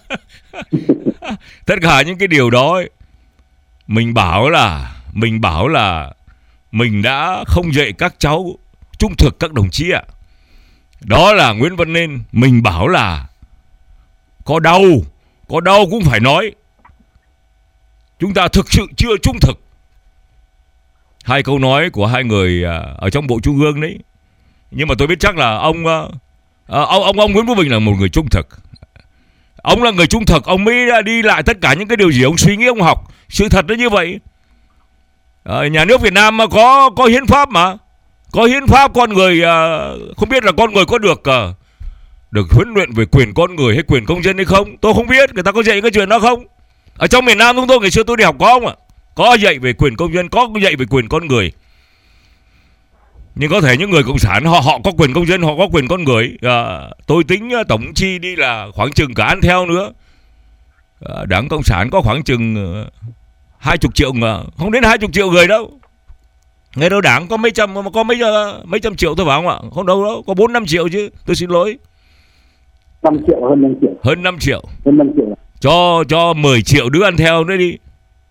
Tất cả những cái điều đó ấy, mình bảo là mình đã không dạy các cháu trung thực các đồng chí ạ. Đó là Nguyễn Văn Nên. Mình bảo là có đau cũng phải nói. Chúng ta thực sự chưa trung thực. Hai câu nói của hai người ở trong Bộ Trung ương đấy. Nhưng mà tôi biết chắc là ông Nguyễn Vũ Bình là một người trung thực. Ông là người trung thực, ông mới đi lại tất cả những cái điều gì ông suy nghĩ ông học. Sự thật nó như vậy. Nhà nước Việt Nam mà có hiến pháp mà. Có hiến pháp con người, không biết là con người có được huấn luyện về quyền con người hay quyền công dân hay không. Tôi không biết người ta có dạy cái chuyện đó không. Ở trong miền Nam chúng tôi ngày xưa tôi đi học có không ạ? Có dạy về quyền công dân, có dạy về quyền con người. Nhưng có thể những người cộng sản họ có quyền công dân, họ có quyền con người. Tôi tính tổng chi đi là khoảng chừng cả ăn theo nữa. Đảng Cộng sản có khoảng chừng 20 triệu mà không đến 20 triệu người đâu. Ngày đâu đảng có mấy trăm triệu thôi phải không ạ? Không đâu, có 4-5 triệu chứ. Tôi xin lỗi. 5 triệu, hơn 5 triệu. Hơn 5 triệu. Hơn 5 triệu. Cho 10 triệu đứa ăn theo nữa đi.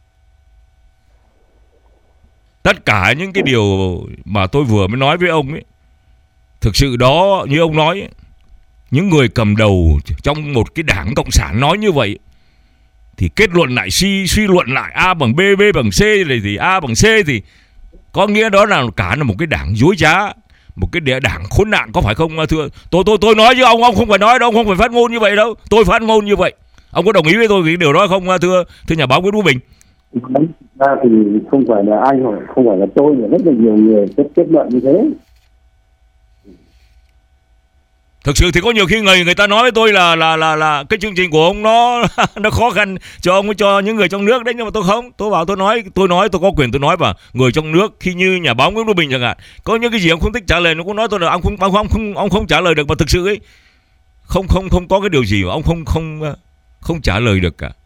Tất cả những cái điều mà tôi vừa mới nói với ông ấy, thực sự đó như ông nói ấy, những người cầm đầu trong một cái đảng Cộng sản nói như vậy thì kết luận lại suy luận lại A bằng B, B bằng C này thì A bằng C thì có nghĩa đó là cả là một cái đảng dối trá, một cái đảng khốn nạn, có phải không thưa? Tôi nói chứ ông không phải nói đâu, ông không phải phát ngôn như vậy đâu. Tôi phát ngôn như vậy. Ông có đồng ý với tôi cái điều đó không thưa nhà báo Nguyễn Vũ Bình? Ra thì không phải là ai hỏi, không phải là tôi, mà rất là nhiều người kết luận như thế. Thực sự thì có nhiều khi người ta nói với tôi là cái chương trình của ông nó khó khăn cho ông với cho những người trong nước đấy, nhưng mà tôi không. Tôi bảo tôi có quyền tôi nói, và người trong nước khi như nhà báo Nguyễn Vũ Bình chẳng hạn, có những cái gì ông không thích trả lời nó cũng nói tôi là ông không trả lời được, mà thực sự ấy không có cái điều gì mà ông không trả lời được cả.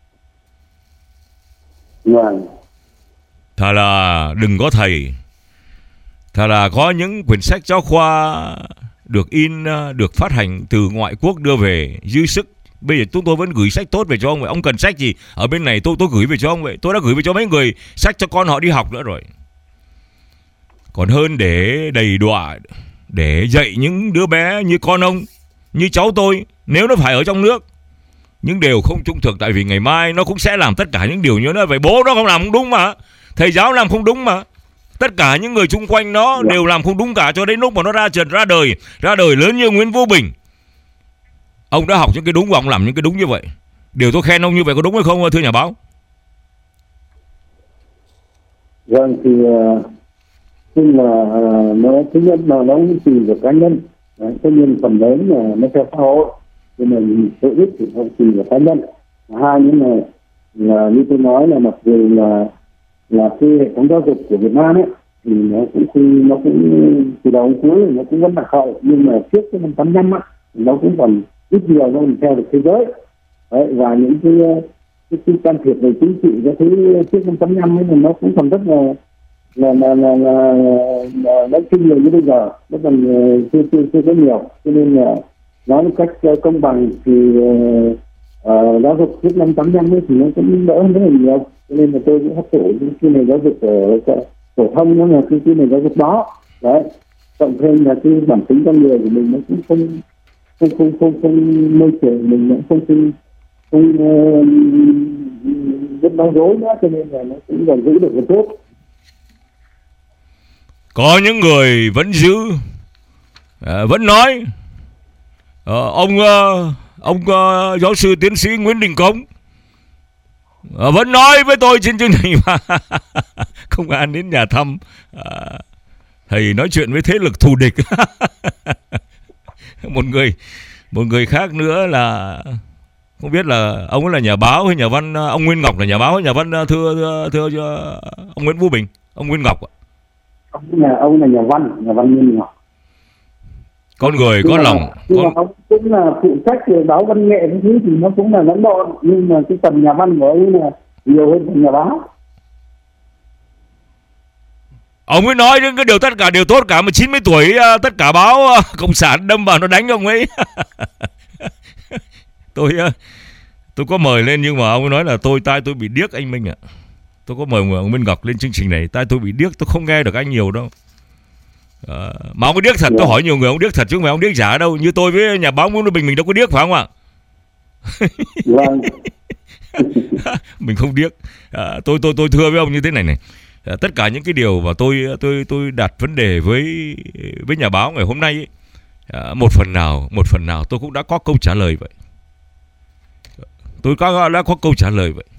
Vâng. Thật là đừng có thầy. Thật là có những quyển sách giáo khoa được in, được phát hành từ ngoại quốc đưa về dư sức. Bây giờ chúng tôi vẫn gửi sách tốt về cho ông vậy. Ông cần sách gì ở bên này tôi gửi về cho ông vậy. Tôi đã gửi về cho mấy người sách cho con họ đi học nữa rồi. Còn hơn để đầy đọa, để dạy những đứa bé như con ông, như cháu tôi, nếu nó phải ở trong nước, những điều không trung thực, tại vì ngày mai nó cũng sẽ làm tất cả những điều như nó vậy. Bố nó không làm không đúng mà, thầy giáo làm không đúng mà, tất cả những người xung quanh nó đều làm không đúng cả, cho đến lúc mà nó ra đời lớn như Nguyễn Vũ Bình. Ông đã học những cái đúng và ông làm những cái đúng như vậy. Điều tôi khen ông như vậy có đúng hay không thưa nhà báo? Vâng, thì nhưng mà nó thứ nhất là nó cũng tùy vào cá nhân. Đấy, tất nhiên phần lớn là nó theo xã hội, nhưng mà tự biết thì không tùy vào cá nhân. Hai nữa là như tôi nói là mặc dù là cái hệ thống giáo dục của Việt Nam ấy thì nó cũng từ đầu đến cuối nó cũng vẫn là hậu, nhưng mà trước cái năm 85 á nó cũng còn ít nhiều nó còn theo được thế giới. Đấy, và những cái can thiệp về chính trị cái thứ trước năm 85 ấy thì nó cũng còn rất là nó kinh nhiều như bây giờ, nó còn chưa có nhiều, cho nên là nói một cách công bằng thì giáo dục trước năm 85 ấy thì nó cũng đỡ hơn rất là nhiều, cho nên là tôi cũng hấp thụ những cái này giáo dục ở phổ thông, nó là cái này giáo dục đó. Đấy, cộng thêm là cái bản tính con người của mình nó cũng không môi trường mình cũng không rất nói dối nữa, cho nên là nó cũng còn giữ được một tốt. Có những người vẫn giữ, vẫn nói. Ông giáo sư tiến sĩ Nguyễn Đình Cống vẫn nói với tôi trên chương trình mà không ai đến nhà thăm, thầy nói chuyện với thế lực thù địch. Một người khác nữa là không biết là ông ấy là nhà báo hay nhà văn. Ông Nguyên Ngọc là nhà báo hay nhà văn thưa ông Nguyễn Vũ Bình? Ông Nguyên Ngọc ạ. Ông là nhà văn Nguyên Ngọc. Con người có lòng. Ông cũng là phụ trách báo văn nghệ cái thứ thì nó cũng là lẫn lộn, nhưng mà cái phần nhà văn của ông là nhiều hơn phần nhà báo. Ông ấy nói những cái điều tất cả đều tốt cả, mà 90 tuổi tất cả báo cộng sản đâm vào nó đánh ông ấy. Tôi có mời lên, nhưng mà ông ấy nói là tai tôi bị điếc anh Minh ạ. Tôi có mời ông Minh Ngọc lên chương trình này, tai tôi bị điếc, tôi không nghe được anh nhiều đâu. Mà ông có điếc thật, tôi hỏi nhiều người ông điếc thật chứ không phải ông điếc giả đâu. Như tôi với nhà báo Nguyễn Văn Bình mình đâu có điếc phải không ạ? Mình không điếc. Tôi thưa với ông như thế này này. Tất cả những cái điều mà tôi đặt vấn đề với nhà báo ngày hôm nay ấy, một phần nào tôi cũng đã có câu trả lời vậy. Tôi đã có câu trả lời vậy.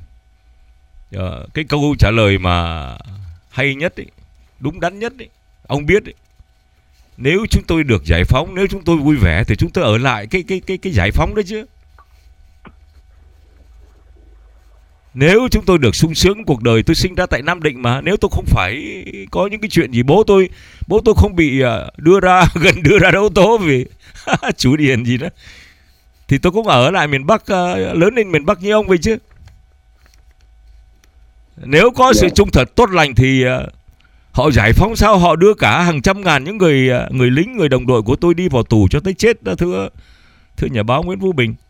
Cái câu trả lời mà hay nhất ấy, đúng đắn nhất ấy, ông biết ấy, Nếu chúng tôi được giải phóng, nếu chúng tôi vui vẻ thì chúng tôi ở lại cái giải phóng đấy chứ. Nếu chúng tôi được sung sướng cuộc đời, tôi sinh ra tại Nam Định mà, nếu tôi không phải có những cái chuyện gì bố tôi không bị đưa ra đấu tố vì chủ điền gì đó, thì tôi cũng ở lại miền Bắc, lớn lên miền Bắc như ông vậy chứ. Nếu có sự trung thật tốt lành thì họ giải phóng sao họ đưa cả hàng trăm ngàn những người lính, người đồng đội của tôi đi vào tù cho tới chết đó, thưa nhà báo Nguyễn Vũ Bình.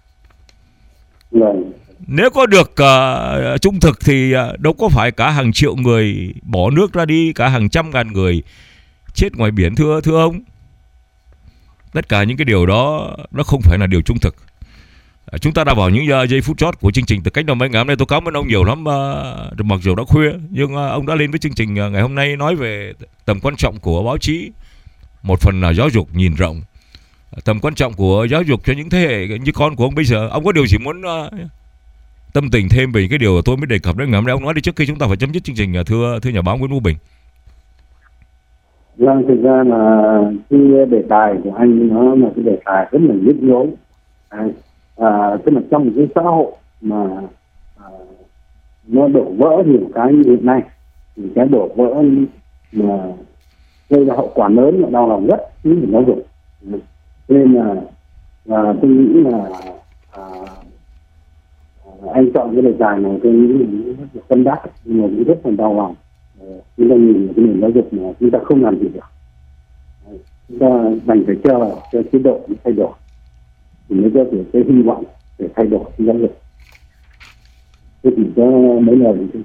Nếu có được trung thực thì đâu có phải cả hàng triệu người bỏ nước ra đi, cả hàng trăm ngàn người chết ngoài biển, thưa ông. Tất cả những cái điều đó nó không phải là điều trung thực. Chúng ta đã vào những giây phút chót của chương trình Từ Cánh Đồng Mây ngày hôm nay. Tôi cảm ơn ông nhiều lắm, mặc dù đã khuya nhưng ông đã lên với chương trình ngày hôm nay, nói về tầm quan trọng của báo chí, một phần là giáo dục nhìn rộng, tầm quan trọng của giáo dục cho những thế hệ như con của ông bây giờ. Ông có điều gì muốn tâm tình thêm về cái điều tôi mới đề cập đến ngày hôm nay? Ông nói đi trước khi chúng ta phải chấm dứt chương trình, thưa nhà báo Nguyễn Vũ Bình. Vâng, thực ra là cái đề tài của anh nó là cái đề tài rất là nhức nhối. Tức là trong một cái xã hội mà nó đổ vỡ nhiều cái như hiện nay, thì cái đổ vỡ mà gây ra hậu quả lớn và đau lòng nhất chính là giáo dục. Nên là tôi nghĩ là anh chọn cái đề tài này tôi nghĩ là rất là tâm đắc, nhưng mà cũng rất là đau lòng. Chúng ta nhìn cái nền giáo dục mà chúng ta không làm gì được, chúng ta đành phải chờ cho chế độ thay đổi thì mới có thể cái hy vọng để thay đổi giáo dục. Thế thì có mấy lời gì?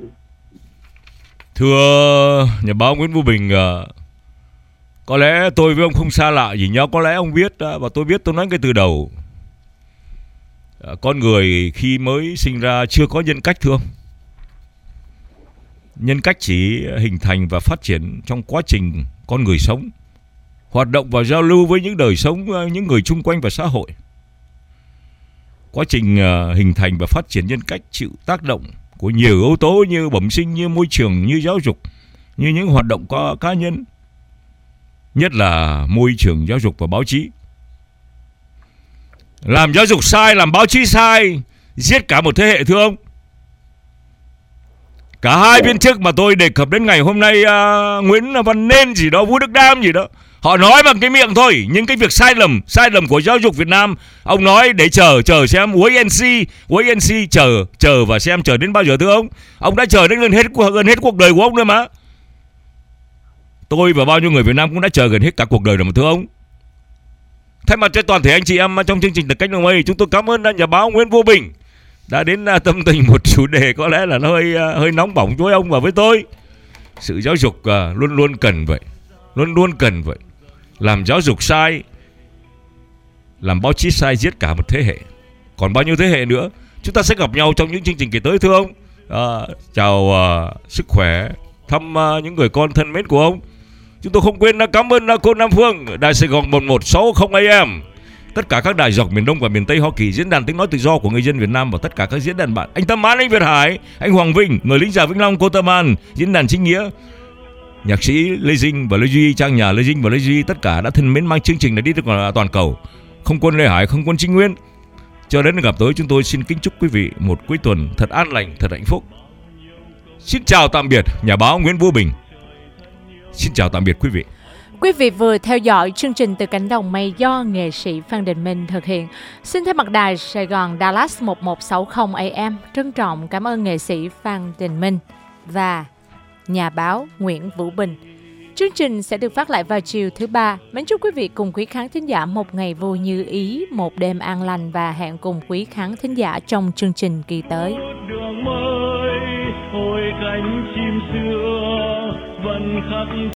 Thưa nhà báo Nguyễn Vũ Bình, có lẽ tôi với ông không xa lạ gì nhau. Có lẽ ông biết và tôi biết, tôi nói ngay từ đầu, con người khi mới sinh ra chưa có nhân cách, thưa ông. Nhân cách chỉ hình thành và phát triển trong quá trình con người sống, hoạt động và giao lưu với những đời sống, những người chung quanh và xã hội. Quá trình hình thành và phát triển nhân cách chịu tác động của nhiều yếu tố như bẩm sinh, như môi trường, như giáo dục, như những hoạt động cá nhân, nhất là môi trường giáo dục và báo chí. Làm giáo dục sai, làm báo chí sai, giết cả một thế hệ, thưa ông. Cả hai viên chức mà tôi đề cập đến ngày hôm nay, Nguyễn Văn Nên gì đó, Vũ Đức Đam gì đó, họ nói bằng cái miệng thôi, nhưng cái việc sai lầm của giáo dục Việt Nam, ông nói để chờ xem wait and see, chờ và xem chờ đến bao giờ, thưa ông. Ông đã chờ đến gần hết cuộc đời của ông nữa mà. Tôi và bao nhiêu người Việt Nam cũng đã chờ gần hết cả cuộc đời rồi mà, thưa ông. Thay mặt cho toàn thể anh chị em trong chương trình Từ Cánh Đồng Mây, chúng tôi cảm ơn nhà báo Nguyễn Vũ Bình đã đến tâm tình một chủ đề có lẽ là nó hơi nóng bỏng với ông và với tôi. Sự giáo dục luôn luôn cần vậy. Làm giáo dục sai, làm báo chí sai, giết cả một thế hệ. Còn bao nhiêu thế hệ nữa? Chúng ta sẽ gặp nhau trong những chương trình kỳ tới, thưa ông. Chào sức khỏe, thăm những người con thân mến của ông. Chúng tôi không quên cảm ơn cô Nam Phương, Đài Sài Gòn 1160 AM, tất cả các đài dọc miền Đông và miền Tây Hoa Kỳ, diễn đàn tiếng nói tự do của người dân Việt Nam và tất cả các diễn đàn bạn. Anh Tâm An, anh Việt Hải, anh Hoàng Vinh, người lính già Vĩnh Long, cô Tâm An, diễn đàn Chính Nghĩa, nhạc sĩ Lê Dinh và Lê Duy, trang nhà Lê Dinh và Lê Duy, tất cả đã thân mến mang chương trình này đi được toàn cầu. Không quân Lê Hải, không quân Trinh Nguyên. Cho đến gặp tới, chúng tôi xin kính chúc quý vị một cuối tuần thật an lành, thật hạnh phúc. Xin chào tạm biệt nhà báo Nguyễn Vũ Bình. Xin chào tạm biệt quý vị. Quý vị vừa theo dõi chương trình Từ Cánh Đồng Mây do nghệ sĩ Phan Đình Minh thực hiện. Xin thay mặt đài Sài Gòn Dallas 1160 AM trân trọng cảm ơn nghệ sĩ Phan Đình Minh và nhà báo Nguyễn Vũ Bình. Chương trình sẽ được phát lại vào chiều thứ Ba. Mến chúc quý vị cùng quý khán thính giả một ngày vui như ý, một đêm an lành và hẹn cùng quý khán thính giả trong chương trình kỳ tới. Đường mới, hồi cánh chim xưa vẫn khắc